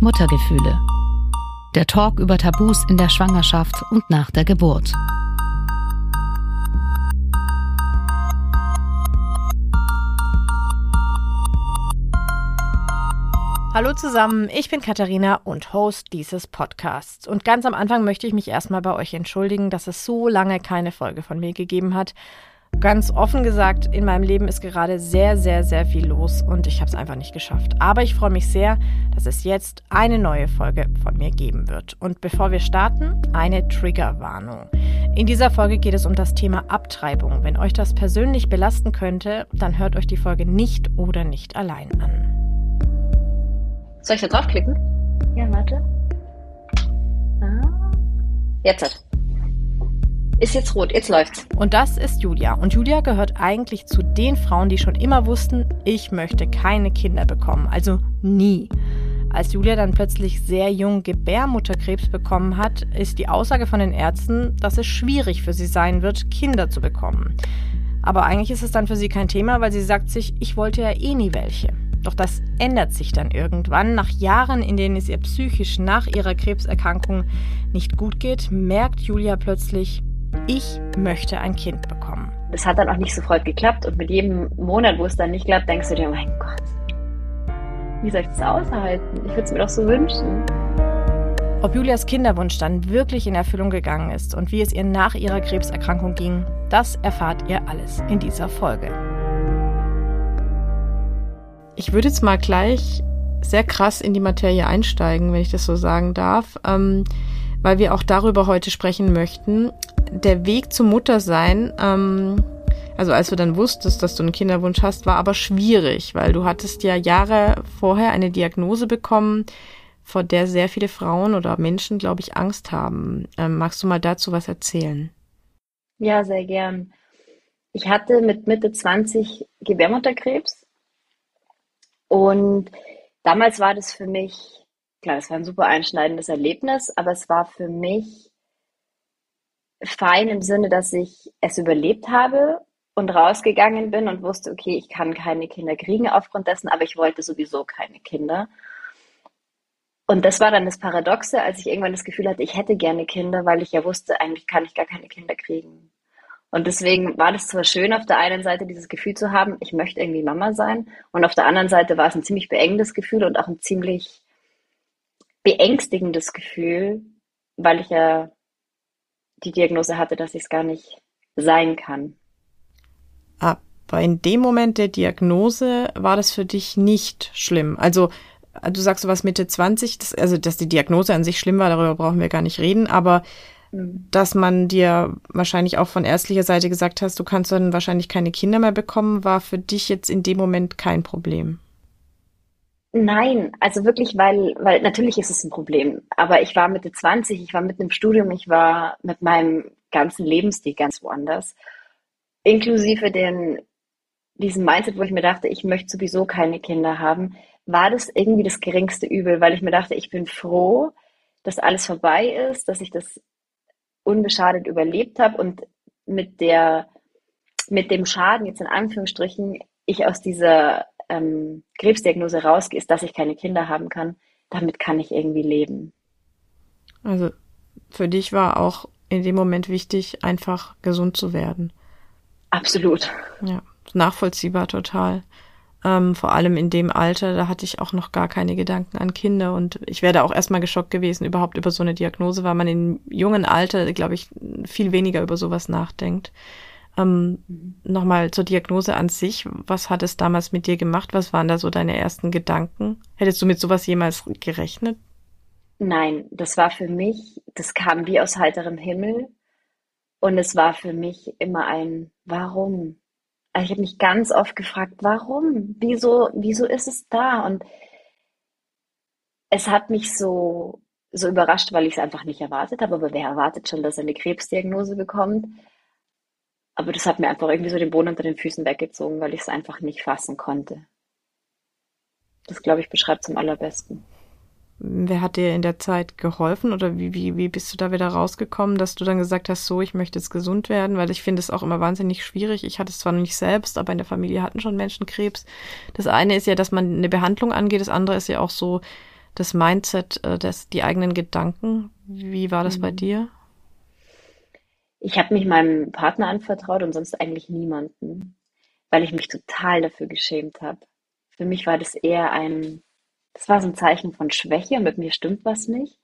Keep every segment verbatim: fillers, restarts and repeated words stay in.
Muttergefühle. Der Talk über Tabus in der Schwangerschaft und nach der Geburt. Hallo zusammen, ich bin Katharina und Host dieses Podcasts. Und ganz am Anfang möchte ich mich erstmal bei euch entschuldigen, dass es so lange keine Folge von mir gegeben hat. Ganz offen gesagt, in meinem Leben ist gerade sehr, sehr, sehr viel los und ich habe es einfach nicht geschafft. Aber ich freue mich sehr, dass es jetzt eine neue Folge von mir geben wird. Und bevor wir starten, eine Triggerwarnung. In dieser Folge geht es um das Thema Abtreibung. Wenn euch das persönlich belasten könnte, dann hört euch die Folge nicht oder nicht allein an. Soll ich da draufklicken? Ja, warte. Ah. Jetzt. Ist jetzt rot, jetzt läuft's. Und das ist Julia. Und Julia gehört eigentlich zu den Frauen, die schon immer wussten, ich möchte keine Kinder bekommen. Also nie. Als Julia dann plötzlich sehr jung Gebärmutterkrebs bekommen hat, ist die Aussage von den Ärzten, dass es schwierig für sie sein wird, Kinder zu bekommen. Aber eigentlich ist es dann für sie kein Thema, weil sie sagt sich, ich wollte ja eh nie welche. Doch das ändert sich dann irgendwann. Nach Jahren, in denen es ihr psychisch nach ihrer Krebserkrankung nicht gut geht, merkt Julia plötzlich, ich möchte ein Kind bekommen. Das hat dann auch nicht sofort geklappt und mit jedem Monat, wo es dann nicht klappt, denkst du dir, mein Gott, wie soll ich das aushalten? Ich würde es mir doch so wünschen. Ob Julias Kinderwunsch dann wirklich in Erfüllung gegangen ist und wie es ihr nach ihrer Krebserkrankung ging, das erfahrt ihr alles in dieser Folge. Ich würde jetzt mal gleich sehr krass in die Materie einsteigen, wenn ich das so sagen darf, ähm, weil wir auch darüber heute sprechen möchten. Der Weg zum Muttersein, ähm, also als du dann wusstest, dass du einen Kinderwunsch hast, war aber schwierig, weil du hattest ja Jahre vorher eine Diagnose bekommen, vor der sehr viele Frauen oder Menschen, glaube ich, Angst haben. Ähm, magst du mal dazu was erzählen? Ja, sehr gern. Ich hatte mit Mitte zwanzig Gebärmutterkrebs und damals war das für mich, klar, das war ein super einschneidendes Erlebnis, aber es war für mich fein im Sinne, dass ich es überlebt habe und rausgegangen bin und wusste, okay, ich kann keine Kinder kriegen aufgrund dessen, aber ich wollte sowieso keine Kinder. Und das war dann das Paradoxe, als ich irgendwann das Gefühl hatte, ich hätte gerne Kinder, weil ich ja wusste, eigentlich kann ich gar keine Kinder kriegen. Und deswegen war das zwar schön, auf der einen Seite dieses Gefühl zu haben, ich möchte irgendwie Mama sein, und auf der anderen Seite war es ein ziemlich beengendes Gefühl und auch ein ziemlich beängstigendes Gefühl, weil ich ja die Diagnose hatte, dass ich es gar nicht sein kann. Aber in dem Moment der Diagnose war das für dich nicht schlimm. Also du sagst, du warst Mitte zwanzig, das, also dass die Diagnose an sich schlimm war, darüber brauchen wir gar nicht reden, aber mhm. dass man dir wahrscheinlich auch von ärztlicher Seite gesagt hast, du kannst dann wahrscheinlich keine Kinder mehr bekommen, war für dich jetzt in dem Moment kein Problem. Nein, also wirklich, weil, weil natürlich ist es ein Problem, aber ich war Mitte zwanzig, ich war mitten im Studium, ich war mit meinem ganzen Lebensstil ganz woanders, inklusive den, diesem Mindset, wo ich mir dachte, ich möchte sowieso keine Kinder haben, war das irgendwie das geringste Übel, weil ich mir dachte, ich bin froh, dass alles vorbei ist, dass ich das unbeschadet überlebt habe und mit der, mit dem Schaden, jetzt in Anführungsstrichen, ich aus dieser ähm, Krebsdiagnose rausgehe, ist, dass ich keine Kinder haben kann. Damit kann ich irgendwie leben. Also für dich war auch in dem Moment wichtig, einfach gesund zu werden. Absolut. Ja, nachvollziehbar total. Ähm, vor allem in dem Alter, da hatte ich auch noch gar keine Gedanken an Kinder und ich wäre da auch erstmal geschockt gewesen, überhaupt über so eine Diagnose, weil man im jungen Alter, glaube ich, viel weniger über sowas nachdenkt. Ähm, nochmal zur Diagnose an sich. Was hat es damals mit dir gemacht? Was waren da so deine ersten Gedanken? Hättest du mit sowas jemals gerechnet? Nein, das war für mich, das kam wie aus heiterem Himmel und es war für mich immer ein Warum? Ich habe mich ganz oft gefragt, warum? Wieso, wieso ist es da? Und es hat mich so, so überrascht, weil ich es einfach nicht erwartet habe. Aber wer erwartet schon, dass er eine Krebsdiagnose bekommt? Aber das hat mir einfach irgendwie so den Boden unter den Füßen weggezogen, weil ich es einfach nicht fassen konnte. Das, glaube ich, beschreibt es am allerbesten. Wer hat dir in der Zeit geholfen oder wie, wie, wie bist du da wieder rausgekommen, dass du dann gesagt hast, so, ich möchte jetzt gesund werden? Weil ich finde es auch immer wahnsinnig schwierig. Ich hatte es zwar noch nicht selbst, aber in der Familie hatten schon Menschen Krebs. Das eine ist ja, dass man eine Behandlung angeht. Das andere ist ja auch so, das Mindset, äh, das, die eigenen Gedanken. Wie war das bei Mhm. dir? Ich habe mich meinem Partner anvertraut und sonst eigentlich niemanden, weil ich mich total dafür geschämt habe. Für mich war das eher ein, das war so ein Zeichen von Schwäche und mit mir stimmt was nicht.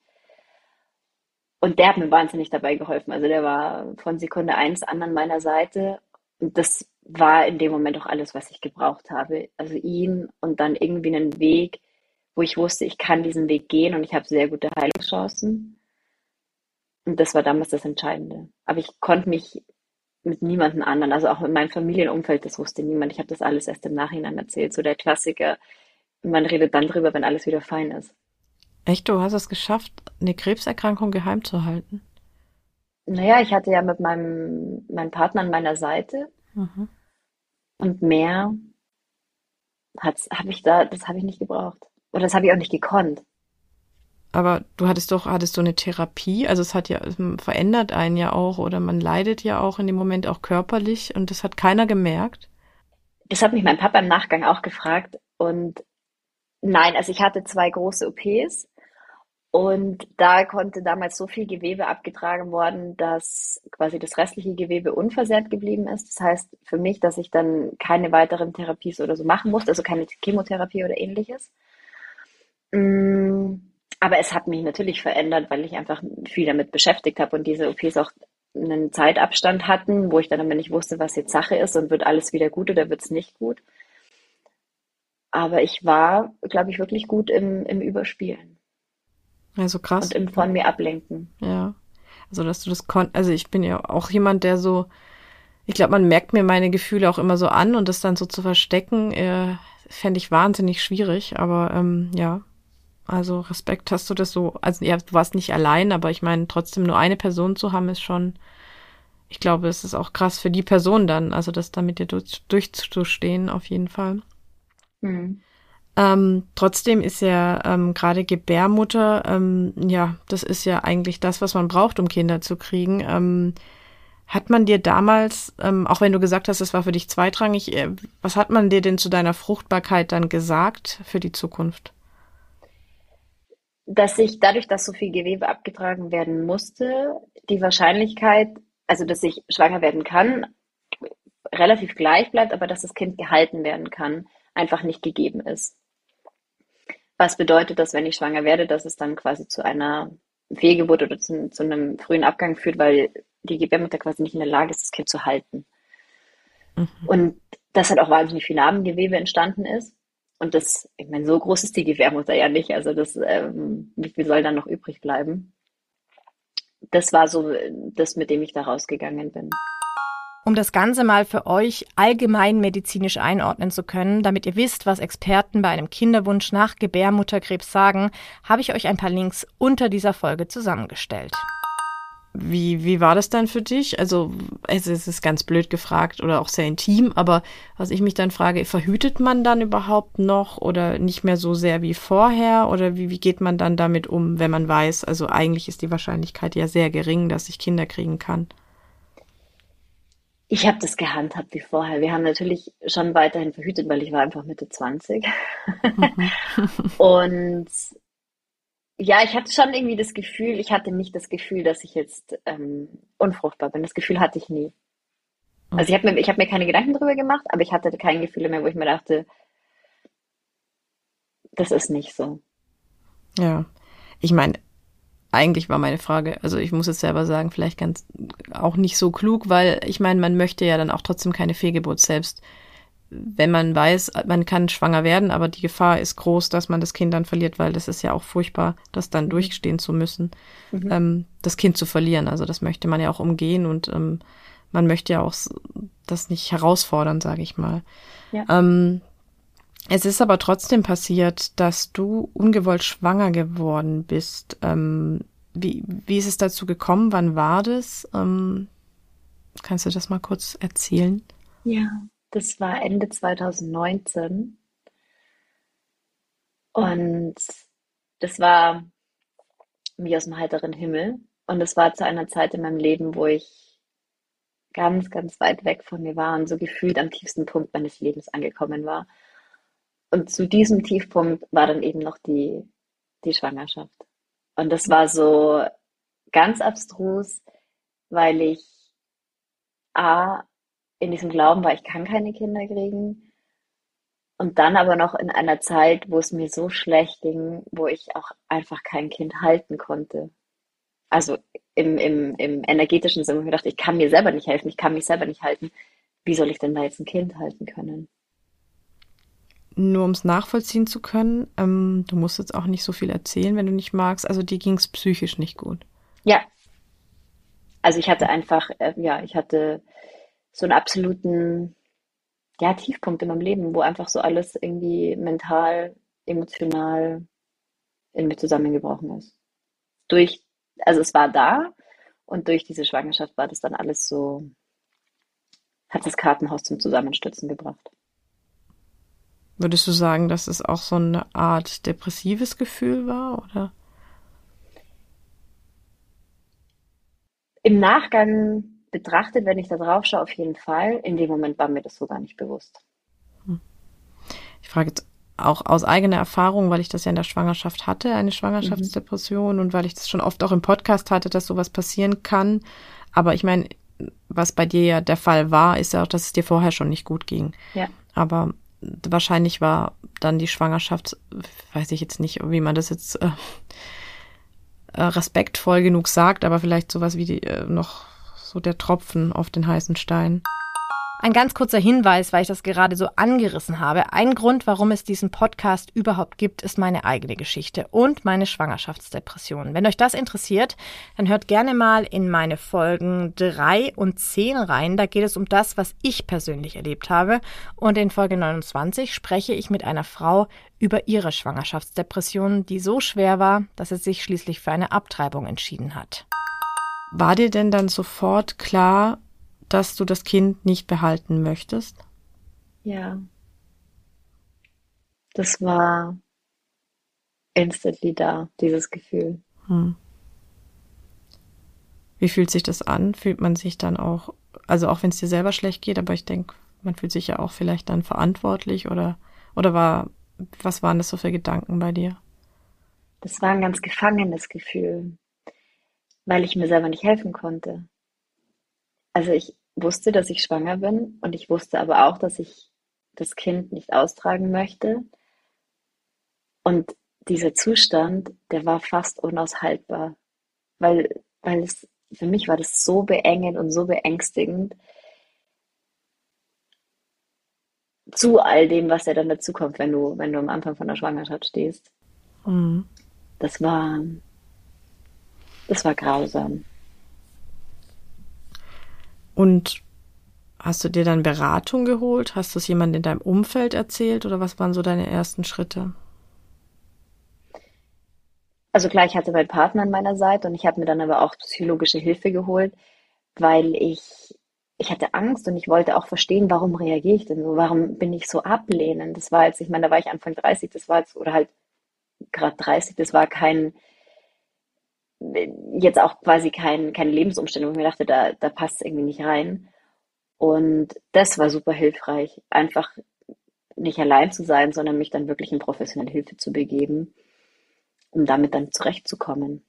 Und der hat mir wahnsinnig dabei geholfen. Also der war von Sekunde eins an an meiner Seite. Und das war in dem Moment auch alles, was ich gebraucht habe. Also ihn und dann irgendwie einen Weg, wo ich wusste, ich kann diesen Weg gehen und ich habe sehr gute Heilungschancen. Und das war damals das Entscheidende. Aber ich konnte mich mit niemandem anderen, also auch in meinem Familienumfeld, das wusste niemand. Ich habe das alles erst im Nachhinein erzählt. So der Klassiker, man redet dann drüber, wenn alles wieder fein ist. Echt, du hast es geschafft, eine Krebserkrankung geheim zu halten? Naja, ich hatte ja mit meinem, meinem Partner an meiner Seite Mhm. und mehr hat's, habe ich da, das habe ich nicht gebraucht. Oder das habe ich auch nicht gekonnt. Aber du hattest doch, hattest du eine Therapie? Also es hat ja, es verändert einen ja auch oder man leidet ja auch in dem Moment auch körperlich und das hat keiner gemerkt. Das hat mich mein Papa im Nachgang auch gefragt. Und nein, also ich hatte zwei große O Ps und da konnte damals so viel Gewebe abgetragen worden, dass quasi das restliche Gewebe unversehrt geblieben ist. Das heißt für mich, dass ich dann keine weiteren Therapies oder so machen musste, also keine Chemotherapie oder ähnliches. Mm, Aber es hat mich natürlich verändert, weil ich einfach viel damit beschäftigt habe und diese O Ps auch einen Zeitabstand hatten, wo ich dann aber nicht wusste, was jetzt Sache ist und wird alles wieder gut oder wird es nicht gut. Aber ich war, glaube ich, wirklich gut im, im Überspielen Also und krass. im von mir ablenken. Ja. Also dass du das konntest, also ich bin ja auch jemand, der so, ich glaube, man merkt mir meine Gefühle auch immer so an und das dann so zu verstecken, äh, fände ich wahnsinnig schwierig. Aber ähm, ja, also Respekt, hast du das so, also ja, du warst nicht allein, aber ich meine, trotzdem nur eine Person zu haben, ist schon, ich glaube, es ist auch krass für die Person dann, also das da mit dir durch, durchzustehen, auf jeden Fall. Hm. Ähm, trotzdem ist ja ähm, gerade Gebärmutter, ähm, ja, das ist ja eigentlich das, was man braucht, um Kinder zu kriegen. Ähm, hat man dir damals, ähm, auch wenn du gesagt hast, es war für dich zweitrangig, äh, was hat man dir denn zu deiner Fruchtbarkeit dann gesagt für die Zukunft? Dass ich dadurch, dass so viel Gewebe abgetragen werden musste, die Wahrscheinlichkeit, also dass ich schwanger werden kann, relativ gleich bleibt, aber dass das Kind gehalten werden kann, einfach nicht gegeben ist. Was bedeutet, dass wenn ich schwanger werde, dass es dann quasi zu einer Fehlgeburt oder zu, zu einem frühen Abgang führt, weil die Gebärmutter quasi nicht in der Lage ist, das Kind zu halten. Mhm. Und dass halt auch wahnsinnig viel Narbengewebe entstanden ist. Und das, ich meine, so groß ist die Gebärmutter ja nicht. Also das, ähm, wie viel soll dann noch übrig bleiben? Das war so das, mit dem ich da rausgegangen bin. Um das Ganze mal für euch allgemein medizinisch einordnen zu können, damit ihr wisst, was Experten bei einem Kinderwunsch nach Gebärmutterkrebs sagen, habe ich euch ein paar Links unter dieser Folge zusammengestellt. Wie, wie war das dann für dich? Also es ist ganz blöd gefragt oder auch sehr intim, aber was ich mich dann frage, verhütet man dann überhaupt noch oder nicht mehr so sehr wie vorher? Oder wie, wie geht man dann damit um, wenn man weiß, also eigentlich ist die Wahrscheinlichkeit ja sehr gering, dass ich Kinder kriegen kann? Ich habe das gehandhabt wie vorher. Wir haben natürlich schon weiterhin verhütet, weil ich war einfach Mitte zwanzig. Mhm. Und ja, ich hatte schon irgendwie das Gefühl, ich hatte nicht das Gefühl, dass ich jetzt ähm, unfruchtbar bin. Das Gefühl hatte ich nie. Also ich habe mir, ich hab mir keine Gedanken drüber gemacht, aber ich hatte kein Gefühl mehr, wo ich mir dachte, das ist nicht so. Ja, ich meine, eigentlich war meine Frage, also ich muss es selber sagen, vielleicht ganz auch nicht so klug, weil ich meine, man möchte ja dann auch trotzdem keine Fehlgeburt selbst. Wenn man weiß, man kann schwanger werden, aber die Gefahr ist groß, dass man das Kind dann verliert, weil das ist ja auch furchtbar, das dann Mhm. durchstehen zu müssen, Mhm. ähm, das Kind zu verlieren. Also das möchte man ja auch umgehen und ähm, man möchte ja auch s- das nicht herausfordern, sage ich mal. Ja. Ähm, Es ist aber trotzdem passiert, dass du ungewollt schwanger geworden bist. Ähm, wie, wie ist es dazu gekommen? Wann war das? Ähm, kannst du das mal kurz erzählen? Ja, das war Ende zwanzig neunzehn und das war wie aus dem heiteren Himmel. Und es war zu einer Zeit in meinem Leben, wo ich ganz, ganz weit weg von mir war und so gefühlt am tiefsten Punkt meines Lebens angekommen war. Und zu diesem Tiefpunkt war dann eben noch die die Schwangerschaft. Und das war so ganz abstrus, weil ich A, in diesem Glauben war, ich kann keine Kinder kriegen. Und dann aber noch in einer Zeit, wo es mir so schlecht ging, wo ich auch einfach kein Kind halten konnte. Also im, im, im energetischen Sinne, wo ich mir dachte, ich kann mir selber nicht helfen, ich kann mich selber nicht halten. Wie soll ich denn da jetzt ein Kind halten können? Nur um es nachvollziehen zu können, ähm, du musst jetzt auch nicht so viel erzählen, wenn du nicht magst. Also dir ging es psychisch nicht gut. Ja, also ich hatte einfach, äh, ja, ich hatte so einen absoluten, ja, Tiefpunkt in meinem Leben, wo einfach so alles irgendwie mental, emotional in mir zusammengebrochen ist. Durch, also es war da und durch diese Schwangerschaft war das dann alles so, hat das Kartenhaus zum Zusammenstürzen gebracht. Würdest du sagen, dass es auch so eine Art depressives Gefühl war, oder? Im Nachgang betrachtet, wenn ich da drauf schaue, auf jeden Fall. In dem Moment war mir das so gar nicht bewusst. Ich frage jetzt auch aus eigener Erfahrung, weil ich das ja in der Schwangerschaft hatte, eine Schwangerschaftsdepression, mhm. und weil ich das schon oft auch im Podcast hatte, dass sowas passieren kann. Aber ich meine, was bei dir ja der Fall war, ist ja auch, dass es dir vorher schon nicht gut ging. Ja. Aber wahrscheinlich war dann die Schwangerschaft, weiß ich jetzt nicht, wie man das jetzt äh, respektvoll genug sagt, aber vielleicht sowas wie die, äh, noch so der Tropfen auf den heißen Stein. Ein ganz kurzer Hinweis, weil ich das gerade so angerissen habe. Ein Grund, warum es diesen Podcast überhaupt gibt, ist meine eigene Geschichte und meine Schwangerschaftsdepression. Wenn euch das interessiert, dann hört gerne mal in meine Folgen drei und zehn rein. Da geht es um das, was ich persönlich erlebt habe. Und in Folge neunundzwanzig spreche ich mit einer Frau über ihre Schwangerschaftsdepression, die so schwer war, dass sie sich schließlich für eine Abtreibung entschieden hat. War dir denn dann sofort klar, dass du das Kind nicht behalten möchtest? Ja. Das war instantly da, dieses Gefühl. Hm. Wie fühlt sich das an? Fühlt man sich dann auch, also auch wenn es dir selber schlecht geht, aber ich denke, man fühlt sich ja auch vielleicht dann verantwortlich oder, oder war, was waren das so für Gedanken bei dir? Das war ein ganz gefangenes Gefühl, weil ich mir selber nicht helfen konnte. Also ich wusste, dass ich schwanger bin und ich wusste aber auch, dass ich das Kind nicht austragen möchte. Und dieser Zustand, der war fast unaushaltbar, weil, weil es, für mich war das so beengend und so beängstigend zu all dem, was ja dann dazukommt, wenn du, wenn du am Anfang von der Schwangerschaft stehst. Mhm. Das war, das war grausam. Und hast du dir dann Beratung geholt? Hast du es jemandem in deinem Umfeld erzählt oder was waren so deine ersten Schritte? Also klar, ich hatte meinen Partner an meiner Seite und ich habe mir dann aber auch psychologische Hilfe geholt, weil ich, ich hatte Angst und ich wollte auch verstehen, warum reagiere ich denn so? Warum bin ich so ablehnend? Das war jetzt, ich meine, da war ich Anfang dreißig, das war jetzt, oder halt gerade dreißig, das war kein, jetzt auch quasi kein, keine Lebensumstände, wo ich mir dachte, da, da passt es irgendwie nicht rein. Und das war super hilfreich, einfach nicht allein zu sein, sondern mich dann wirklich in professionelle Hilfe zu begeben, um damit dann zurechtzukommen.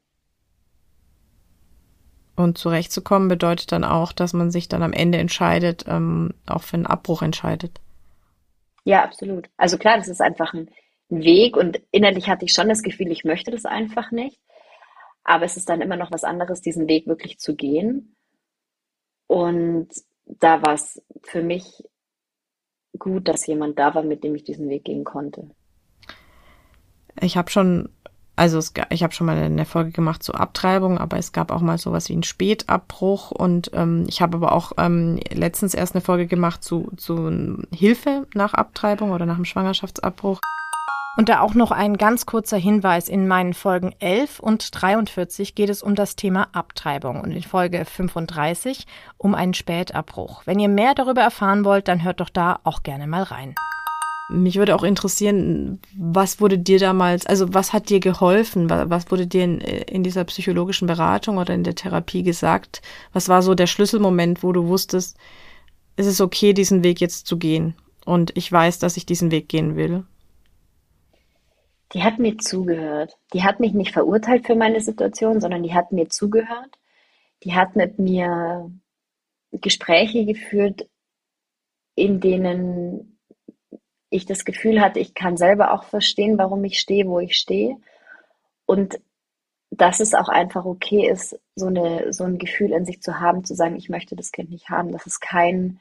Und zurechtzukommen bedeutet dann auch, dass man sich dann am Ende entscheidet, ähm, auch für einen Abbruch entscheidet. Ja, absolut. Also klar, das ist einfach ein Weg und innerlich hatte ich schon das Gefühl, ich möchte das einfach nicht. Aber es ist dann immer noch was anderes, diesen Weg wirklich zu gehen. Und da war es für mich gut, dass jemand da war, mit dem ich diesen Weg gehen konnte. Ich habe schon, also es, ich habe schon mal eine Folge gemacht zur Abtreibung, aber es gab auch mal sowas wie einen Spätabbruch und ähm, ich habe aber auch ähm, letztens erst eine Folge gemacht zu, zu Hilfe nach Abtreibung oder nach dem Schwangerschaftsabbruch. Und da auch noch ein ganz kurzer Hinweis. In meinen Folgen elf und dreiundvierzig geht es um das Thema Abtreibung und in Folge fünfunddreißig um einen Spätabbruch. Wenn ihr mehr darüber erfahren wollt, dann hört doch da auch gerne mal rein. Mich würde auch interessieren, was wurde dir damals, also was hat dir geholfen? Was wurde dir in, in dieser psychologischen Beratung oder in der Therapie gesagt? Was war so der Schlüsselmoment, wo du wusstest, es ist okay, diesen Weg jetzt zu gehen und ich weiß, dass ich diesen Weg gehen will? Die hat mir zugehört. Die hat mich nicht verurteilt für meine Situation, sondern die hat mir zugehört. Die hat mit mir Gespräche geführt, in denen ich das Gefühl hatte, ich kann selber auch verstehen, warum ich stehe, wo ich stehe. Und dass es auch einfach okay ist, so eine, so ein Gefühl in sich zu haben, zu sagen, ich möchte das Kind nicht haben. Das ist kein,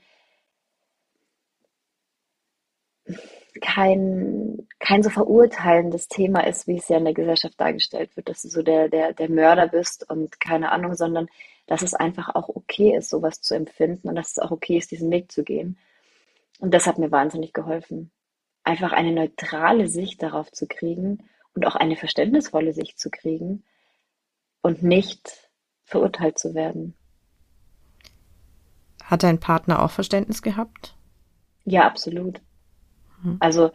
kein, kein so verurteilendes Thema ist, wie es ja in der Gesellschaft dargestellt wird, dass du so der, der, der Mörder bist und keine Ahnung, sondern dass es einfach auch okay ist, sowas zu empfinden und dass es auch okay ist, diesen Weg zu gehen. Und das hat mir wahnsinnig geholfen. Einfach eine neutrale Sicht darauf zu kriegen und auch eine verständnisvolle Sicht zu kriegen und nicht verurteilt zu werden. Hat dein Partner auch Verständnis gehabt? Ja, absolut. Mhm. Also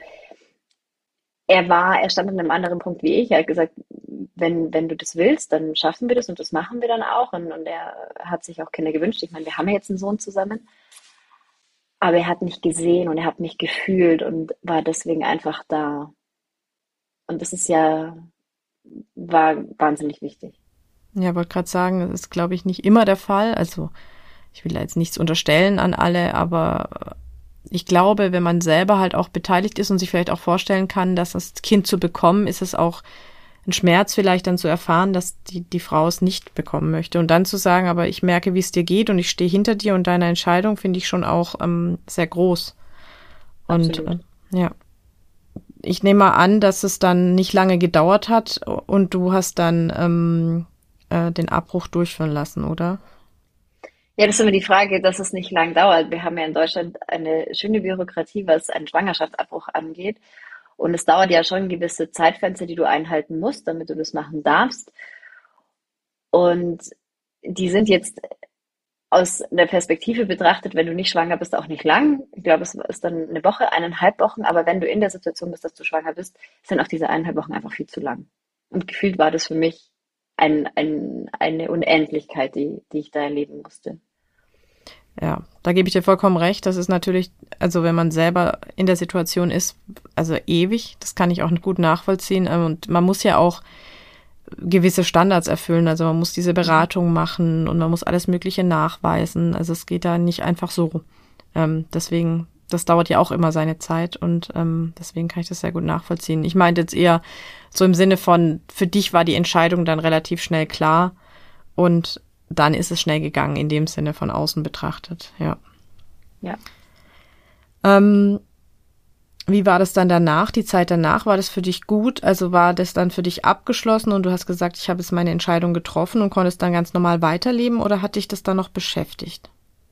er war, er stand an einem anderen Punkt wie ich. Er hat gesagt, wenn, wenn du das willst, dann schaffen wir das und das machen wir dann auch. Und, und er hat sich auch Kinder gewünscht. Ich meine, wir haben ja jetzt einen Sohn zusammen. Aber er hat mich gesehen und er hat mich gefühlt und war deswegen einfach da. Und das ist ja, war wahnsinnig wichtig. Ja, wollte gerade sagen, das ist, glaube ich, nicht immer der Fall. Also ich will da jetzt nichts unterstellen an alle, aber ich glaube, wenn man selber halt auch beteiligt ist und sich vielleicht auch vorstellen kann, dass das Kind zu bekommen, ist es auch ein Schmerz vielleicht dann zu erfahren, dass die, die Frau es nicht bekommen möchte. Und dann zu sagen, aber ich merke, wie es dir geht und ich stehe hinter dir und deiner Entscheidung, finde ich schon auch ähm, sehr groß. Und äh, ja, ich nehme mal an, dass es dann nicht lange gedauert hat und du hast dann ähm, äh, den Abbruch durchführen lassen, oder? Ja, das ist immer die Frage, dass es nicht lang dauert. Wir haben ja in Deutschland eine schöne Bürokratie, was einen Schwangerschaftsabbruch angeht. Und es dauert ja schon gewisse Zeitfenster, die du einhalten musst, damit du das machen darfst. Und die sind jetzt aus der Perspektive betrachtet, wenn du nicht schwanger bist, auch nicht lang. Ich glaube, es ist dann eine Woche, eineinhalb Wochen. Aber wenn du in der Situation bist, dass du schwanger bist, sind auch diese eineinhalb Wochen einfach viel zu lang. Und gefühlt war das für mich ein, ein, eine Unendlichkeit, die, die ich da erleben musste. Ja, da gebe ich dir vollkommen recht. Das ist natürlich, also wenn man selber in der Situation ist, also ewig, das kann ich auch gut nachvollziehen. Und man muss ja auch gewisse Standards erfüllen. Also man muss diese Beratung machen und man muss alles Mögliche nachweisen. Also es geht da nicht einfach so. Ähm, deswegen, das dauert ja auch immer seine Zeit und ähm, deswegen kann ich das sehr gut nachvollziehen. Ich meinte jetzt eher so im Sinne von, für dich war die Entscheidung dann relativ schnell klar und dann ist es schnell gegangen, in dem Sinne von außen betrachtet, ja. Ja. Ähm, wie war das dann danach, die Zeit danach? War das für dich gut? Also war das dann für dich abgeschlossen und du hast gesagt, ich habe jetzt meine Entscheidung getroffen und konntest dann ganz normal weiterleben oder hat dich das dann noch beschäftigt?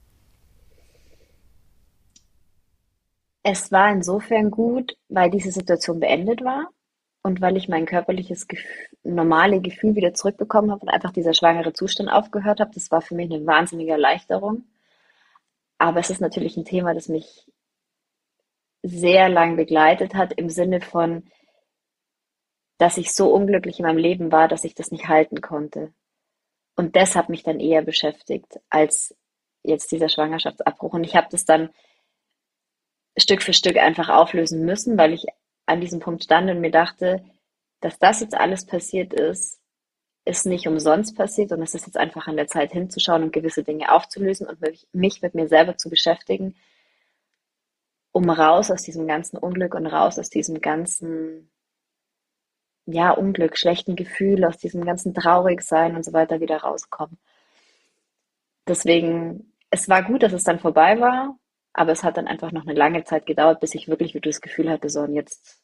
Es war insofern gut, weil diese Situation beendet war und weil ich mein körperliches Gef normale Gefühl wieder zurückbekommen habe und einfach dieser schwangere Zustand aufgehört habe. Das war für mich eine wahnsinnige Erleichterung. Aber es ist natürlich ein Thema, das mich sehr lang begleitet hat, im Sinne von, dass ich so unglücklich in meinem Leben war, dass ich das nicht halten konnte. Und das hat mich dann eher beschäftigt, als jetzt dieser Schwangerschaftsabbruch. Und ich habe das dann Stück für Stück einfach auflösen müssen, weil ich an diesem Punkt stand und mir dachte, dass das jetzt alles passiert ist, ist nicht umsonst passiert und es ist jetzt einfach an der Zeit hinzuschauen und gewisse Dinge aufzulösen und mich, mich mit mir selber zu beschäftigen, um raus aus diesem ganzen Unglück und raus aus diesem ganzen, ja, Unglück, schlechten Gefühl, aus diesem ganzen Traurigsein und so weiter wieder rauskommen. Deswegen, es war gut, dass es dann vorbei war, aber es hat dann einfach noch eine lange Zeit gedauert, bis ich wirklich wieder das Gefühl hatte, so und jetzt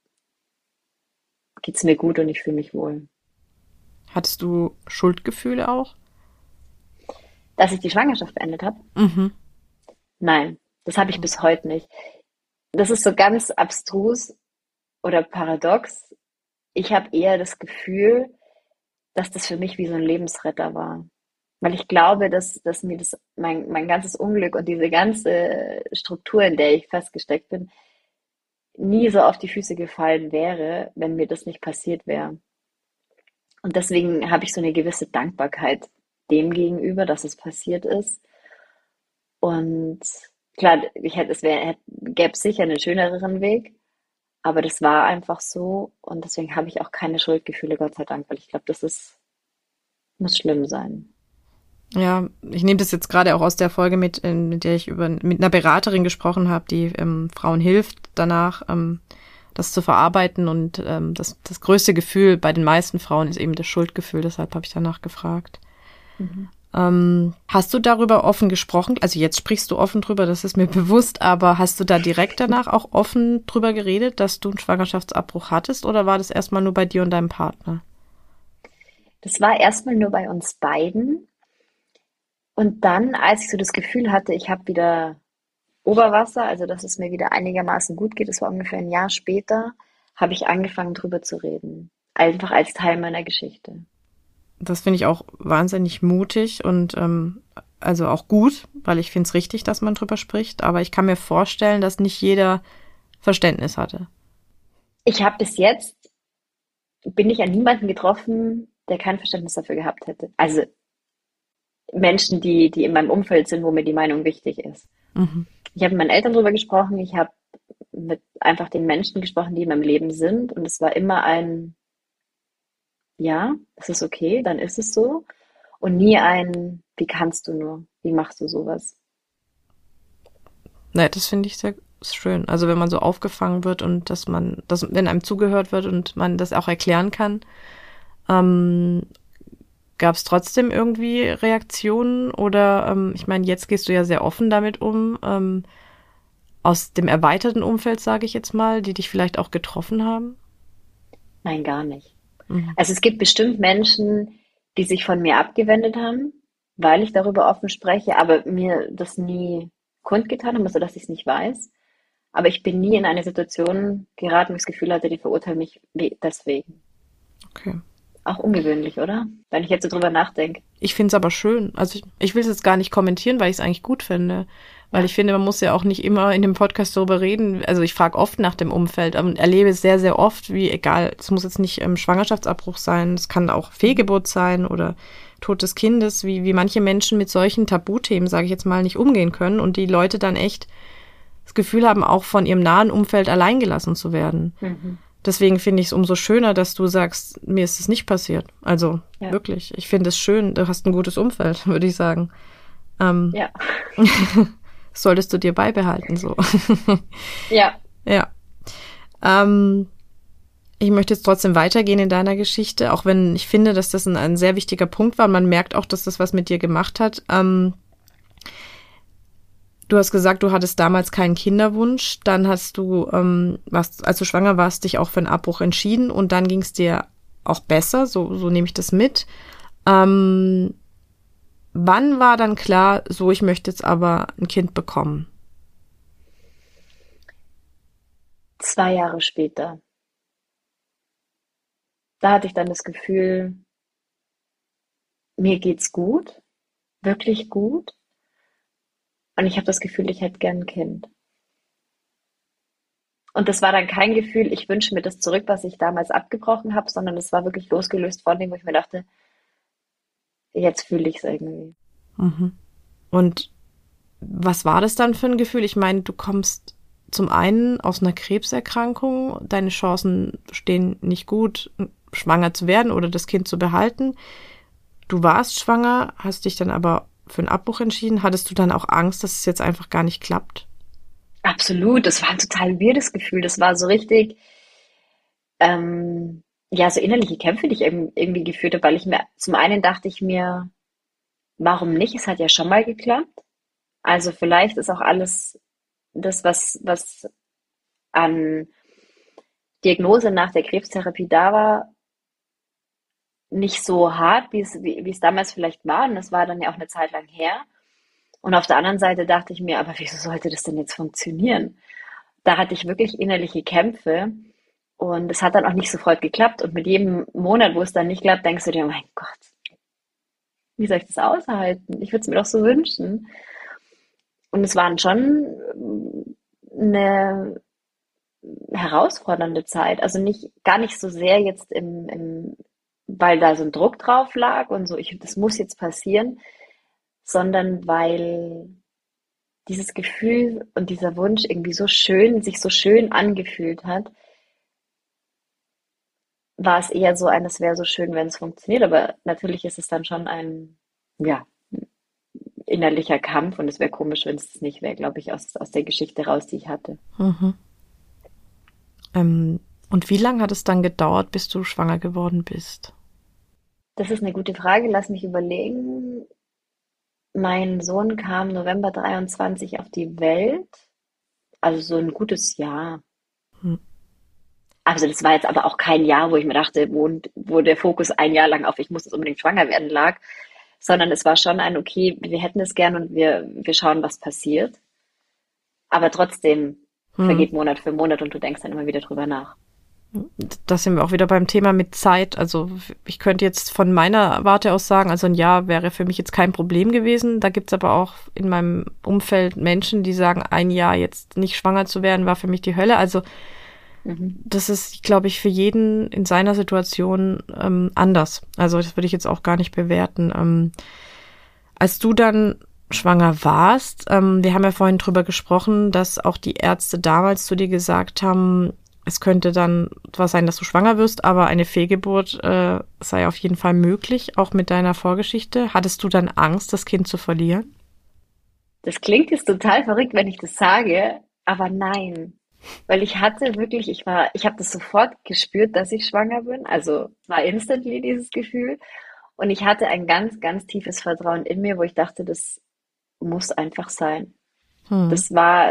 geht's mir gut und ich fühle mich wohl. Hattest du Schuldgefühle auch? Dass ich die Schwangerschaft beendet habe? Mhm. Nein, das habe ich bis heute nicht. Das ist so ganz abstrus oder paradox. Ich habe eher das Gefühl, dass das für mich wie so ein Lebensretter war. Weil ich glaube, dass, dass mir das mein, mein ganzes Unglück und diese ganze Struktur, in der ich festgesteckt bin, nie so auf die Füße gefallen wäre, wenn mir das nicht passiert wäre. Und deswegen habe ich so eine gewisse Dankbarkeit dem gegenüber, dass es passiert ist. Und klar, ich hätte, es wäre, gäbe sicher einen schöneren Weg, Aber das war einfach so und deswegen habe ich auch keine Schuldgefühle, Gott sei Dank, weil ich glaube, das ist, muss schlimm sein. Ja, ich nehme das jetzt gerade auch aus der Folge mit, in, mit der ich über mit einer Beraterin gesprochen habe, die ähm, Frauen hilft, danach ähm, das zu verarbeiten. Und ähm, das, das größte Gefühl bei den meisten Frauen ist eben das Schuldgefühl. Deshalb habe ich danach gefragt. Mhm. Ähm, hast du darüber offen gesprochen? Also jetzt sprichst du offen drüber, das ist mir bewusst, aber hast du da direkt danach auch offen drüber geredet, dass du einen Schwangerschaftsabbruch hattest, oder war das erstmal nur bei dir und deinem Partner? Das war erstmal nur bei uns beiden. Und dann, als ich so das Gefühl hatte, ich habe wieder Oberwasser, also dass es mir wieder einigermaßen gut geht, das war ungefähr ein Jahr später, habe ich angefangen drüber zu reden. Einfach als Teil meiner Geschichte. Das finde ich auch wahnsinnig mutig und ähm, also auch gut, weil ich finde es richtig, dass man drüber spricht. Aber ich kann mir vorstellen, dass nicht jeder Verständnis hatte. Ich habe bis jetzt, bin ich an niemanden getroffen, der kein Verständnis dafür gehabt hätte. Also Menschen, die, die in meinem Umfeld sind, wo mir die Meinung wichtig ist. Mhm. Ich habe mit meinen Eltern drüber gesprochen, ich habe mit einfach den Menschen gesprochen, die in meinem Leben sind. Und es war immer ein, ja, es ist okay, dann ist es so. Und nie ein, wie kannst du nur? Wie machst du sowas? Naja, das finde ich sehr schön. Also wenn man so aufgefangen wird und dass man, dass, wenn einem zugehört wird und man das auch erklären kann, ähm, gab es trotzdem irgendwie Reaktionen oder, ähm, ich meine, jetzt gehst du ja sehr offen damit um, ähm, aus dem erweiterten Umfeld, sage ich jetzt mal, die dich vielleicht auch getroffen haben? Nein, gar nicht. Mhm. Also es gibt bestimmt Menschen, die sich von mir abgewendet haben, weil ich darüber offen spreche, aber mir das nie kundgetan haben, also dass ich es nicht weiß. Aber ich bin nie in eine Situation geraten, wo ich das Gefühl hatte, die verurteilen mich deswegen. Okay. Auch ungewöhnlich, oder? Wenn ich jetzt so drüber nachdenke. Ich finde es aber schön. Also ich, ich will es jetzt gar nicht kommentieren, weil ich es eigentlich gut finde. Weil ich finde, man muss ja auch nicht immer in dem Podcast darüber reden. Also ich frage oft nach dem Umfeld und erlebe es sehr, sehr oft, wie egal, es muss jetzt nicht ähm, Schwangerschaftsabbruch sein, es kann auch Fehlgeburt sein oder Tod des Kindes, wie, wie manche Menschen mit solchen Tabuthemen, sage ich jetzt mal, nicht umgehen können und die Leute dann echt das Gefühl haben, auch von ihrem nahen Umfeld alleingelassen zu werden. Mhm. Deswegen finde ich es umso schöner, dass du sagst, mir ist es nicht passiert. Also Ja. wirklich, ich finde es schön, du hast ein gutes Umfeld, würde ich sagen. Ähm, Ja. solltest du dir beibehalten, so. Ja. Ja. Ähm, ich möchte jetzt trotzdem weitergehen in deiner Geschichte, auch wenn ich finde, dass das ein, ein sehr wichtiger Punkt war. Man merkt auch, dass das was mit dir gemacht hat. Ähm, Du hast gesagt, du hattest damals keinen Kinderwunsch. Dann hast du, ähm, warst, als du schwanger warst, dich auch für einen Abbruch entschieden und dann ging es dir auch besser. So, so nehme ich das mit. Ähm, wann war dann klar, so, ich möchte jetzt aber ein Kind bekommen? Zwei Jahre später. Da hatte ich dann das Gefühl, mir geht's gut, wirklich gut. Und ich habe das Gefühl, ich hätte gern ein Kind. Und das war dann kein Gefühl, ich wünsche mir das zurück, was ich damals abgebrochen habe, sondern es war wirklich losgelöst von dem, wo ich mir dachte, jetzt fühle ich es irgendwie. Mhm. Und was war das dann für ein Gefühl? Ich meine, du kommst zum einen aus einer Krebserkrankung, deine Chancen stehen nicht gut, schwanger zu werden oder das Kind zu behalten. Du warst schwanger, hast dich dann aber für einen Abbruch entschieden. Hattest du dann auch Angst, dass es jetzt einfach gar nicht klappt? Absolut, das war ein total weirdes Gefühl. Das war so richtig, ähm, ja, so innerliche Kämpfe, die ich eben irgendwie geführt habe, weil ich mir, zum einen dachte ich mir, warum nicht? Es hat ja schon mal geklappt. Also vielleicht ist auch alles das, was, was an Diagnose nach der Krebstherapie da war, nicht so hart, wie es, wie, wie es damals vielleicht war. Und das war dann ja auch eine Zeit lang her. Und auf der anderen Seite dachte ich mir, aber wieso sollte das denn jetzt funktionieren? Da hatte ich wirklich innerliche Kämpfe und es hat dann auch nicht sofort geklappt. Und mit jedem Monat, wo es dann nicht klappt, denkst du dir, mein Gott, wie soll ich das aushalten? Ich würde es mir doch so wünschen. Und es waren schon eine herausfordernde Zeit. Also nicht, gar nicht so sehr jetzt im, im, weil da so ein Druck drauf lag und so, ich, das muss jetzt passieren, sondern weil dieses Gefühl und dieser Wunsch irgendwie so schön, sich so schön angefühlt hat, war es eher so ein, es wäre so schön, wenn es funktioniert, aber natürlich ist es dann schon ein, ja, innerlicher Kampf und es wäre komisch, wenn es nicht wäre, glaube ich, aus, aus der Geschichte raus, die ich hatte. Mhm. Ähm, und wie lange hat es dann gedauert, bis du schwanger geworden bist? Das ist eine gute Frage, lass mich überlegen. Mein Sohn kam November dreiundzwanzig auf die Welt, also so ein gutes Jahr. Hm. Also das war jetzt aber auch kein Jahr, wo ich mir dachte, wo, wo der Fokus ein Jahr lang auf ich muss jetzt unbedingt schwanger werden lag, sondern es war schon ein, okay, wir hätten es gern und wir, wir schauen, was passiert. Aber trotzdem Hm. vergeht Monat für Monat und du denkst dann immer wieder drüber nach. Da sind wir auch wieder beim Thema mit Zeit. Also ich könnte jetzt von meiner Warte aus sagen, also ein Jahr wäre für mich jetzt kein Problem gewesen. Da gibt's aber auch in meinem Umfeld Menschen, die sagen, ein Jahr jetzt nicht schwanger zu werden, war für mich die Hölle. Also Mhm. das ist, glaube ich, für jeden in seiner Situation ähm, anders. Also das würde ich jetzt auch gar nicht bewerten. Ähm, als du dann schwanger warst, ähm, wir haben ja vorhin drüber gesprochen, dass auch die Ärzte damals zu dir gesagt haben, es könnte dann zwar sein, dass du schwanger wirst, aber eine Fehlgeburt äh, sei auf jeden Fall möglich, auch mit deiner Vorgeschichte. Hattest du dann Angst, das Kind zu verlieren? Das klingt jetzt total verrückt, wenn ich das sage, aber nein. Weil ich hatte wirklich, ich war, ich habe das sofort gespürt, dass ich schwanger bin. Also es war instantly dieses Gefühl. Und ich hatte ein ganz, ganz tiefes Vertrauen in mir, wo ich dachte, das muss einfach sein. Hm. Das war,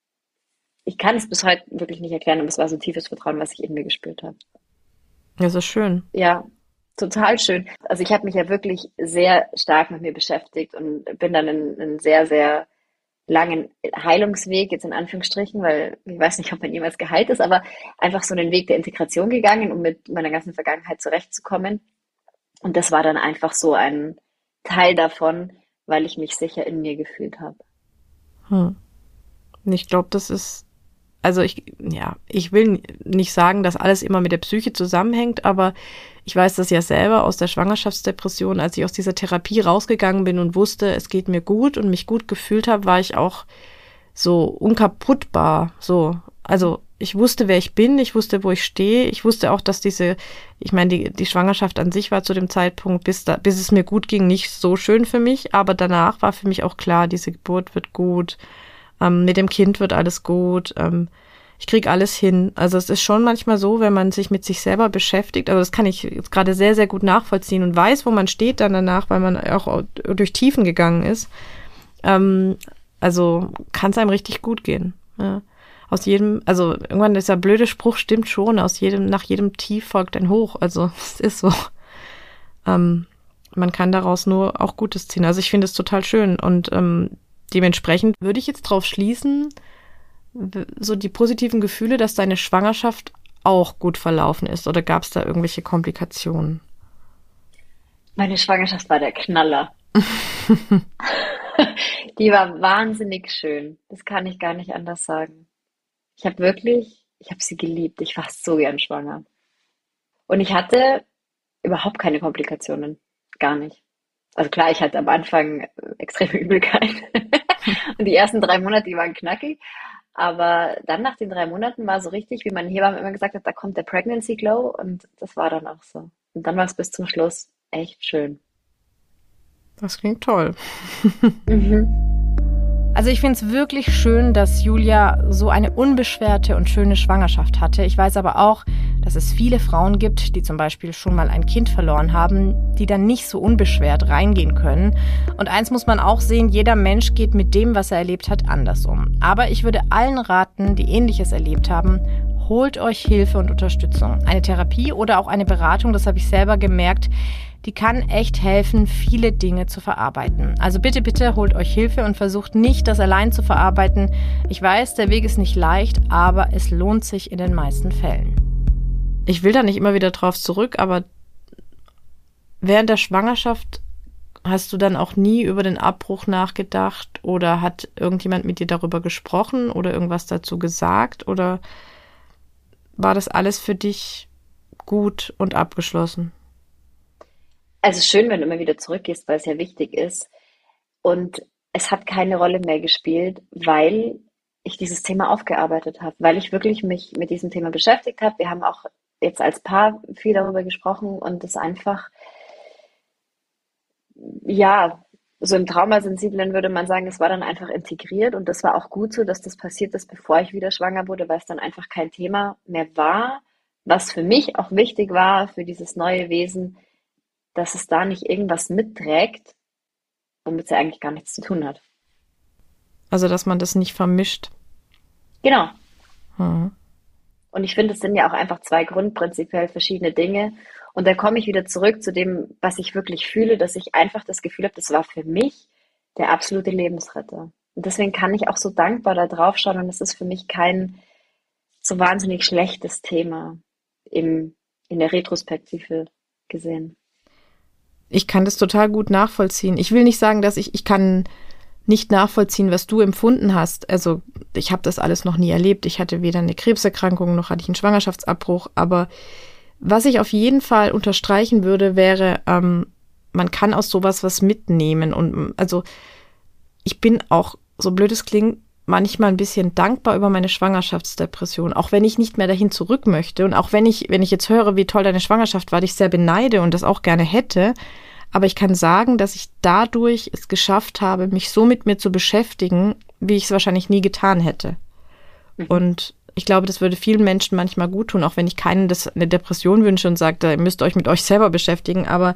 ich kann es bis heute wirklich nicht erklären, aber es war so ein tiefes Vertrauen, was ich in mir gespürt habe. Das ist schön. Ja, total schön. Also ich habe mich ja wirklich sehr stark mit mir beschäftigt und bin dann einen, einen sehr, sehr langen Heilungsweg, jetzt in Anführungsstrichen, weil ich weiß nicht, ob man jemals geheilt ist, aber einfach so einen Weg der Integration gegangen, um mit meiner ganzen Vergangenheit zurechtzukommen. Und das war dann einfach so ein Teil davon, weil ich mich sicher in mir gefühlt habe. Hm. Und ich glaube, das ist, also ich, ja, ich will nicht sagen, dass alles immer mit der Psyche zusammenhängt, aber ich weiß das ja selber aus der Schwangerschaftsdepression, als ich aus dieser Therapie rausgegangen bin und wusste, es geht mir gut und mich gut gefühlt habe, war ich auch so unkaputtbar, so. Also ich wusste, wer ich bin, ich wusste, wo ich stehe, ich wusste auch, dass diese, ich meine, die, die Schwangerschaft an sich war zu dem Zeitpunkt, bis da, bis es mir gut ging, nicht so schön für mich, aber danach war für mich auch klar, diese Geburt wird gut, ähm, mit dem Kind wird alles gut, ähm, ich krieg alles hin. Also es ist schon manchmal so, wenn man sich mit sich selber beschäftigt, also das kann ich jetzt gerade sehr, sehr gut nachvollziehen und weiß, wo man steht dann danach, weil man auch durch Tiefen gegangen ist. Ähm, also kann es einem richtig gut gehen. Ja. Aus jedem, also irgendwann dieser blöde Spruch stimmt schon, aus jedem, nach jedem Tief folgt ein Hoch. Also es ist so. Ähm, man kann daraus nur auch Gutes ziehen. Also ich finde es total schön und ähm, dementsprechend würde ich jetzt drauf schließen, so die positiven Gefühle, dass deine Schwangerschaft auch gut verlaufen ist, oder gab es da irgendwelche Komplikationen? Meine Schwangerschaft war der Knaller. Die war wahnsinnig schön. Das kann ich gar nicht anders sagen. Ich habe wirklich, ich habe sie geliebt. Ich war so gern schwanger. Und ich hatte überhaupt keine Komplikationen. Gar nicht. Also klar, ich hatte am Anfang äh, extreme Übelkeit. Und die ersten drei Monate, die waren knackig. Aber dann nach den drei Monaten war so richtig, wie meine Hebamme immer gesagt hat, da kommt der Pregnancy Glow. Und das war dann auch so. Und dann war es bis zum Schluss echt schön. Das klingt toll. Mhm. Also ich finde es wirklich schön, dass Julia so eine unbeschwerte und schöne Schwangerschaft hatte. Ich weiß aber auch, dass es viele Frauen gibt, die zum Beispiel schon mal ein Kind verloren haben, die dann nicht so unbeschwert reingehen können. Und eins muss man auch sehen, jeder Mensch geht mit dem, was er erlebt hat, anders um. Aber ich würde allen raten, die Ähnliches erlebt haben, holt euch Hilfe und Unterstützung. Eine Therapie oder auch eine Beratung, das habe ich selber gemerkt, die kann echt helfen, viele Dinge zu verarbeiten. Also bitte, bitte holt euch Hilfe und versucht nicht, das allein zu verarbeiten. Ich weiß, der Weg ist nicht leicht, aber es lohnt sich in den meisten Fällen. Ich will da nicht immer wieder drauf zurück, aber während der Schwangerschaft hast du dann auch nie über den Abbruch nachgedacht oder hat irgendjemand mit dir darüber gesprochen oder irgendwas dazu gesagt oder war das alles für dich gut und abgeschlossen? Also schön, wenn du immer wieder zurückgehst, weil es ja wichtig ist. Und es hat keine Rolle mehr gespielt, weil ich dieses Thema aufgearbeitet habe, weil ich wirklich mich mit diesem Thema beschäftigt habe. Wir haben auch jetzt als Paar viel darüber gesprochen und das einfach, ja, so im Traumasensiblen würde man sagen, das war dann einfach integriert und das war auch gut so, dass das passiert ist, bevor ich wieder schwanger wurde, weil es dann einfach kein Thema mehr war, was für mich auch wichtig war, für dieses neue Wesen, dass es da nicht irgendwas mitträgt, womit es ja eigentlich gar nichts zu tun hat. Also, dass man das nicht vermischt. Genau. Hm. Und ich finde, es sind ja auch einfach zwei grundprinzipiell verschiedene Dinge. Und da komme ich wieder zurück zu dem, was ich wirklich fühle, dass ich einfach das Gefühl habe, das war für mich der absolute Lebensretter. Und deswegen kann ich auch so dankbar da drauf schauen und es ist für mich kein so wahnsinnig schlechtes Thema im, in der Retrospektive gesehen. Ich kann das total gut nachvollziehen. Ich will nicht sagen, dass ich, ich kann nicht nachvollziehen, was du empfunden hast. Also ich habe das alles noch nie erlebt. Ich hatte weder eine Krebserkrankung, noch hatte ich einen Schwangerschaftsabbruch. Aber was ich auf jeden Fall unterstreichen würde, wäre, ähm, man kann aus sowas was mitnehmen. Und also ich bin auch, so blöd es klingt, manchmal ein bisschen dankbar über meine Schwangerschaftsdepression, auch wenn ich nicht mehr dahin zurück möchte und auch wenn ich, wenn ich jetzt höre, wie toll deine Schwangerschaft war, dich sehr beneide und das auch gerne hätte, aber ich kann sagen, dass ich dadurch es geschafft habe, mich so mit mir zu beschäftigen, wie ich es wahrscheinlich nie getan hätte. Mhm. Und ich glaube, das würde vielen Menschen manchmal gut tun, auch wenn ich keinen das eine Depression wünsche und sage, ihr müsst euch mit euch selber beschäftigen, aber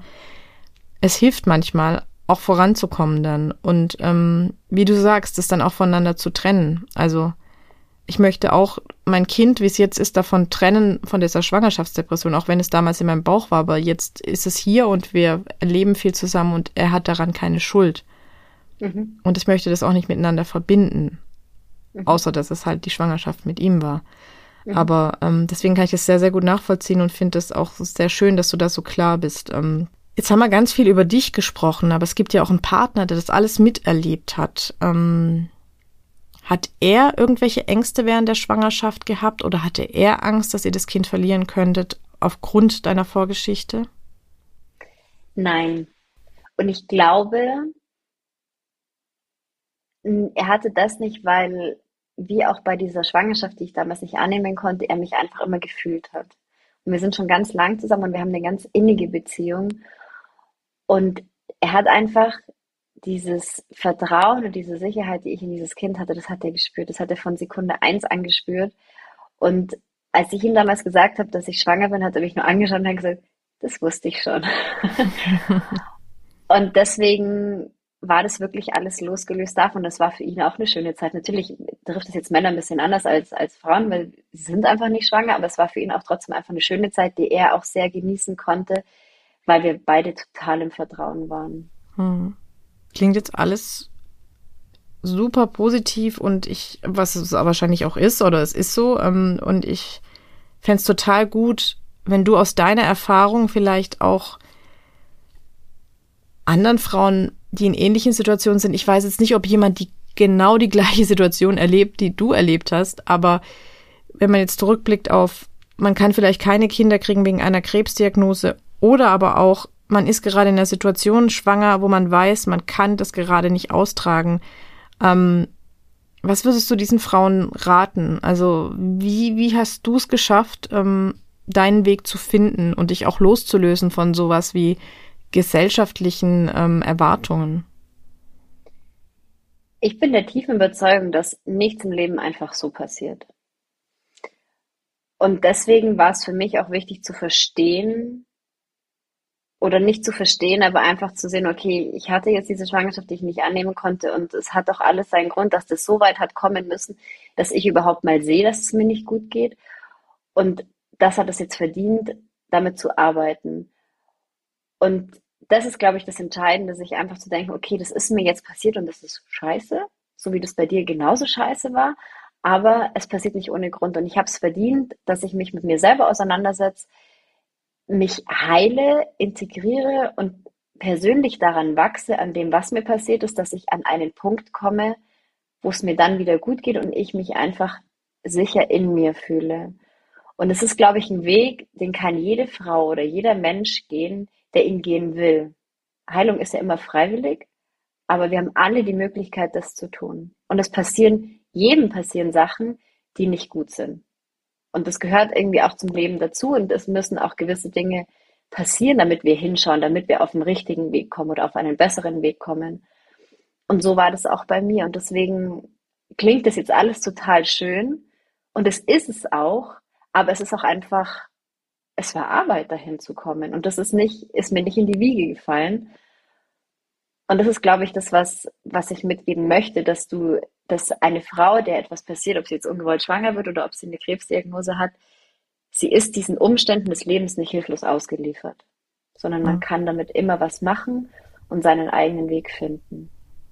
es hilft manchmal, auch voranzukommen dann und ähm, wie du sagst, das dann auch voneinander zu trennen. Also ich möchte auch mein Kind, wie es jetzt ist, davon trennen, von dieser Schwangerschaftsdepression, auch wenn es damals in meinem Bauch war, aber jetzt ist es hier und wir erleben viel zusammen und er hat daran keine Schuld. Mhm. Und ich möchte das auch nicht miteinander verbinden, mhm. außer dass es halt die Schwangerschaft mit ihm war. Mhm. Aber ähm, deswegen kann ich das sehr, sehr gut nachvollziehen und finde es auch sehr schön, dass du da so klar bist. Ähm, Jetzt haben wir ganz viel über dich gesprochen, aber es gibt ja auch einen Partner, der das alles miterlebt hat. Ähm, hat er irgendwelche Ängste während der Schwangerschaft gehabt oder hatte er Angst, dass ihr das Kind verlieren könntet aufgrund deiner Vorgeschichte? Nein. Und ich glaube, er hatte das nicht, weil, wie auch bei dieser Schwangerschaft, die ich damals nicht annehmen konnte, er mich einfach immer gefühlt hat. Und wir sind schon ganz lang zusammen und wir haben eine ganz innige Beziehung. Und er hat einfach dieses Vertrauen und diese Sicherheit, die ich in dieses Kind hatte, das hat er gespürt. Das hat er von Sekunde eins an gespürt. Und als ich ihm damals gesagt habe, dass ich schwanger bin, hat er mich nur angeschaut und hat gesagt, das wusste ich schon. Und deswegen war das wirklich alles losgelöst davon. Das war für ihn auch eine schöne Zeit. Natürlich trifft es jetzt Männer ein bisschen anders als, als Frauen, weil sie sind einfach nicht schwanger, aber es war für ihn auch trotzdem einfach eine schöne Zeit, die er auch sehr genießen konnte, weil wir beide total im Vertrauen waren. Hm. Klingt jetzt alles super positiv und ich, was es wahrscheinlich auch ist, oder es ist so, ähm, und ich fände es total gut, wenn du aus deiner Erfahrung vielleicht auch anderen Frauen, die in ähnlichen Situationen sind, ich weiß jetzt nicht, ob jemand die genau die gleiche Situation erlebt, die du erlebt hast, aber wenn man jetzt zurückblickt auf, man kann vielleicht keine Kinder kriegen wegen einer Krebsdiagnose oder aber auch, man ist gerade in einer Situation schwanger, wo man weiß, man kann das gerade nicht austragen. Ähm, was würdest du diesen Frauen raten? Also wie, wie hast du es geschafft, ähm, deinen Weg zu finden und dich auch loszulösen von sowas wie gesellschaftlichen ähm, Erwartungen? Ich bin der tiefen Überzeugung, dass nichts im Leben einfach so passiert. Und deswegen war es für mich auch wichtig zu verstehen, oder nicht zu verstehen, aber einfach zu sehen, okay, ich hatte jetzt diese Schwangerschaft, die ich nicht annehmen konnte und es hat doch alles seinen Grund, dass das so weit hat kommen müssen, dass ich überhaupt mal sehe, dass es mir nicht gut geht und das hat es jetzt verdient, damit zu arbeiten. Und das ist, glaube ich, das Entscheidende, sich einfach zu denken, okay, das ist mir jetzt passiert und das ist scheiße, so wie das bei dir genauso scheiße war, aber es passiert nicht ohne Grund und ich habe es verdient, dass ich mich mit mir selber auseinandersetze, mich heile, integriere und persönlich daran wachse, an dem, was mir passiert ist, dass ich an einen Punkt komme, wo es mir dann wieder gut geht und ich mich einfach sicher in mir fühle. Und es ist, glaube ich, ein Weg, den kann jede Frau oder jeder Mensch gehen, der ihn gehen will. Heilung ist ja immer freiwillig, aber wir haben alle die Möglichkeit, das zu tun. Und es passieren, jedem passieren Sachen, die nicht gut sind. Und das gehört irgendwie auch zum Leben dazu und es müssen auch gewisse Dinge passieren, damit wir hinschauen, damit wir auf den richtigen Weg kommen oder auf einen besseren Weg kommen. Und so war das auch bei mir. Und deswegen klingt das jetzt alles total schön. Und es ist es auch, aber es ist auch einfach, es war Arbeit, dahin zu kommen. Und das ist nicht, ist mir nicht in die Wiege gefallen. Und das ist, glaube ich, das, was, was ich mitgeben möchte, dass du, dass eine Frau, der etwas passiert, ob sie jetzt ungewollt schwanger wird oder ob sie eine Krebsdiagnose hat, sie ist diesen Umständen des Lebens nicht hilflos ausgeliefert, sondern man kann damit immer was machen und seinen eigenen Weg finden.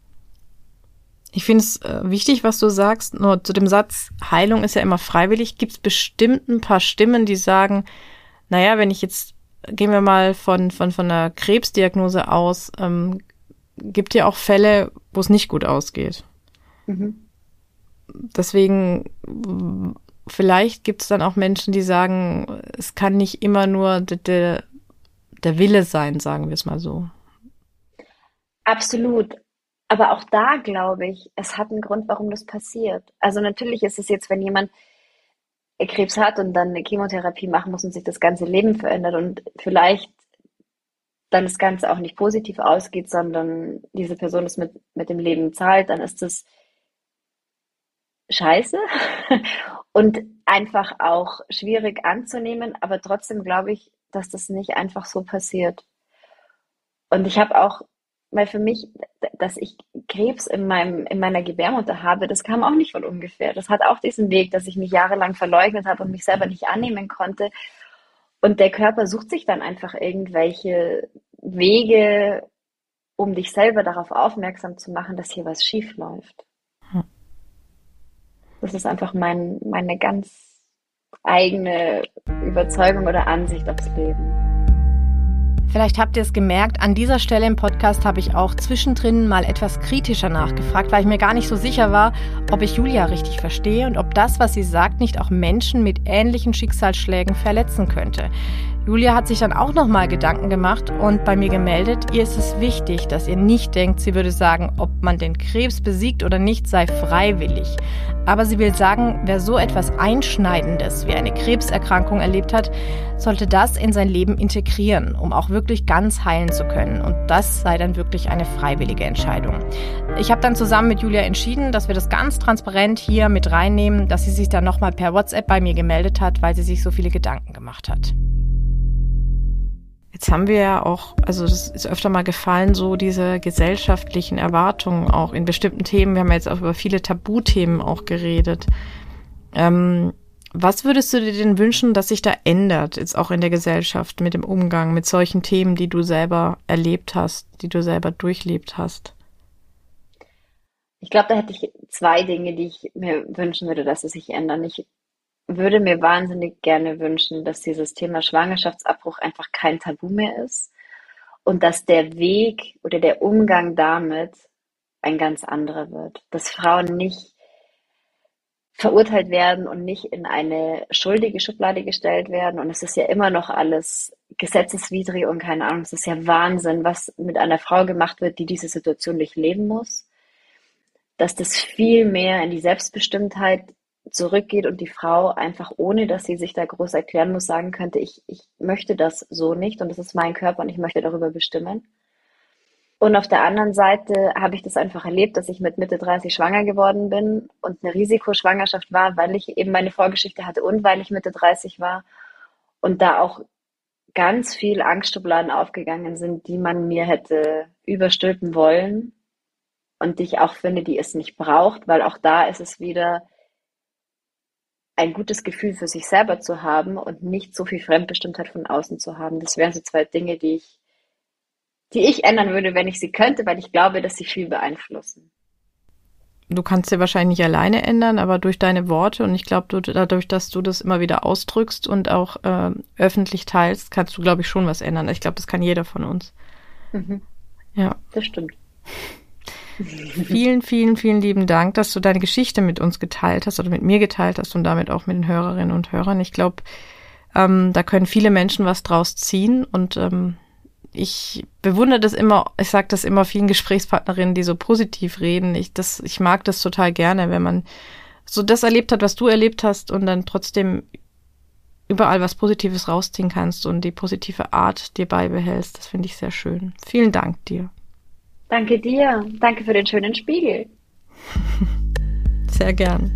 Ich finde es äh, wichtig, was du sagst, nur zu dem Satz, Heilung ist ja immer freiwillig, gibt es bestimmt ein paar Stimmen, die sagen, naja, wenn ich jetzt, gehen wir mal von, von, von einer Krebsdiagnose aus, ähm, gibt ja auch Fälle, wo es nicht gut ausgeht. Mhm. Deswegen, vielleicht gibt es dann auch Menschen, die sagen, es kann nicht immer nur de, de, der Wille sein, sagen wir es mal so. Absolut. Aber auch da glaube ich, es hat einen Grund, warum das passiert. Also natürlich ist es jetzt, wenn jemand Krebs hat und dann eine Chemotherapie machen muss und sich das ganze Leben verändert und vielleicht dann das Ganze auch nicht positiv ausgeht, sondern diese Person es mit, mit dem Leben zahlt, dann ist das scheiße und einfach auch schwierig anzunehmen. Aber trotzdem glaube ich, dass das nicht einfach so passiert. Und ich habe auch, weil für mich, dass ich Krebs in meinem, in meiner Gebärmutter habe, das kam auch nicht von ungefähr. Das hat auch diesen Weg, dass ich mich jahrelang verleugnet habe und mich selber nicht annehmen konnte. Und der Körper sucht sich dann einfach irgendwelche Wege, um dich selber darauf aufmerksam zu machen, dass hier was schief läuft. Hm. Das ist einfach mein, meine ganz eigene Überzeugung oder Ansicht aufs Leben. Vielleicht habt ihr es gemerkt, an dieser Stelle im Podcast habe ich auch zwischendrin mal etwas kritischer nachgefragt, weil ich mir gar nicht so sicher war, ob ich Julia richtig verstehe und ob das, was sie sagt, nicht auch Menschen mit ähnlichen Schicksalsschlägen verletzen könnte. Julia hat sich dann auch nochmal Gedanken gemacht und bei mir gemeldet, ihr ist es wichtig, dass ihr nicht denkt, sie würde sagen, ob man den Krebs besiegt oder nicht, sei freiwillig. Aber sie will sagen, wer so etwas Einschneidendes wie eine Krebserkrankung erlebt hat, sollte das in sein Leben integrieren, um auch wirklich ganz heilen zu können. Und das sei dann wirklich eine freiwillige Entscheidung. Ich habe dann zusammen mit Julia entschieden, dass wir das ganz transparent hier mit reinnehmen, dass sie sich dann nochmal per WhatsApp bei mir gemeldet hat, weil sie sich so viele Gedanken gemacht hat. Jetzt haben wir ja auch, also das ist öfter mal gefallen, so diese gesellschaftlichen Erwartungen auch in bestimmten Themen. Wir haben ja jetzt auch über viele Tabuthemen auch geredet. Ähm, was würdest du dir denn wünschen, dass sich da ändert, jetzt auch in der Gesellschaft mit dem Umgang mit solchen Themen, die du selber erlebt hast, die du selber durchlebt hast? Ich glaube, da hätte ich zwei Dinge, die ich mir wünschen würde, dass sie sich ändern. Ich würde mir wahnsinnig gerne wünschen, dass dieses Thema Schwangerschaftsabbruch einfach kein Tabu mehr ist und dass der Weg oder der Umgang damit ein ganz anderer wird. Dass Frauen nicht verurteilt werden und nicht in eine schuldige Schublade gestellt werden. Und es ist ja immer noch alles gesetzeswidrig und keine Ahnung, es ist ja Wahnsinn, was mit einer Frau gemacht wird, die diese Situation nicht leben muss. Dass das viel mehr in die Selbstbestimmtheit zurückgeht und die Frau einfach, ohne dass sie sich da groß erklären muss, sagen könnte, ich, ich möchte das so nicht und das ist mein Körper und ich möchte darüber bestimmen. Und auf der anderen Seite habe ich das einfach erlebt, dass ich mit Mitte dreißig schwanger geworden bin und eine Risikoschwangerschaft war, weil ich eben meine Vorgeschichte hatte und weil ich Mitte dreißig war und da auch ganz viel Angstschubladen aufgegangen sind, die man mir hätte überstülpen wollen und die ich auch finde, die es nicht braucht, weil auch da ist es wieder ein gutes Gefühl für sich selber zu haben und nicht so viel Fremdbestimmtheit von außen zu haben. Das wären so zwei Dinge, die ich, die ich ändern würde, wenn ich sie könnte, weil ich glaube, dass sie viel beeinflussen. Du kannst sie wahrscheinlich nicht alleine ändern, aber durch deine Worte und ich glaube, du, dadurch, dass du das immer wieder ausdrückst und auch äh, öffentlich teilst, kannst du, glaube ich, schon was ändern. Ich glaube, das kann jeder von uns. Mhm. Ja. Das stimmt. Vielen, vielen, vielen lieben Dank, dass du deine Geschichte mit uns geteilt hast oder mit mir geteilt hast und damit auch mit den Hörerinnen und Hörern. Ich glaube, ähm, da können viele Menschen was draus ziehen und ähm, ich bewundere das immer, ich sage das immer vielen Gesprächspartnerinnen, die so positiv reden. Ich, das, ich mag das total gerne, wenn man so das erlebt hat, was du erlebt hast und dann trotzdem überall was Positives rausziehen kannst und die positive Art dir beibehältst. Das finde ich sehr schön. Vielen Dank dir. Danke dir. Danke für den schönen Spiegel. Sehr gern.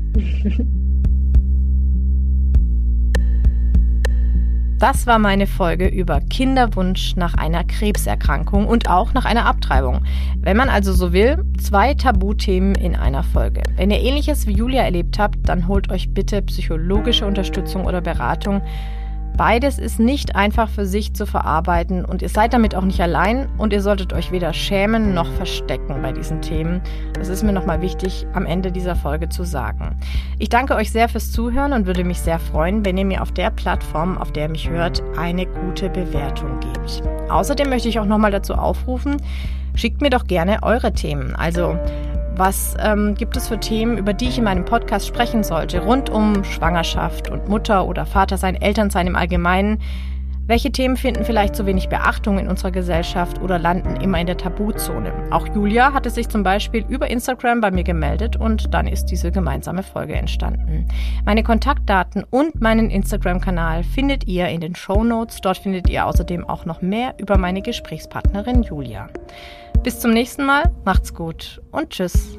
Das war meine Folge über Kinderwunsch nach einer Krebserkrankung und auch nach einer Abtreibung. Wenn man also so will, zwei Tabuthemen in einer Folge. Wenn ihr Ähnliches wie Julia erlebt habt, dann holt euch bitte psychologische Unterstützung oder Beratung. Beides ist nicht einfach für sich zu verarbeiten und ihr seid damit auch nicht allein und ihr solltet euch weder schämen noch verstecken bei diesen Themen. Das ist mir nochmal wichtig am Ende dieser Folge zu sagen. Ich danke euch sehr fürs Zuhören und würde mich sehr freuen, wenn ihr mir auf der Plattform, auf der ihr mich hört, eine gute Bewertung gebt. Außerdem möchte ich auch nochmal dazu aufrufen, schickt mir doch gerne eure Themen. Also was ähm, gibt es für Themen, über die ich in meinem Podcast sprechen sollte, rund um Schwangerschaft und Mutter- oder Vatersein, Elternsein im Allgemeinen? Welche Themen finden vielleicht zu wenig Beachtung in unserer Gesellschaft oder landen immer in der Tabuzone? Auch Julia hatte sich zum Beispiel über Instagram bei mir gemeldet und dann ist diese gemeinsame Folge entstanden. Meine Kontaktdaten und meinen Instagram-Kanal findet ihr in den Shownotes. Dort findet ihr außerdem auch noch mehr über meine Gesprächspartnerin Julia. Bis zum nächsten Mal, macht's gut und tschüss.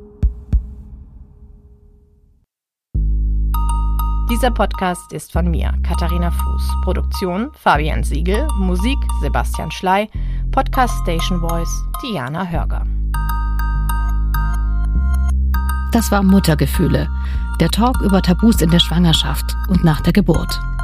Dieser Podcast ist von mir, Katharina Fuß. Produktion Fabian Siegel, Musik Sebastian Schley, Podcast Station Voice Diana Hörger. Das war Muttergefühle, der Talk über Tabus in der Schwangerschaft und nach der Geburt.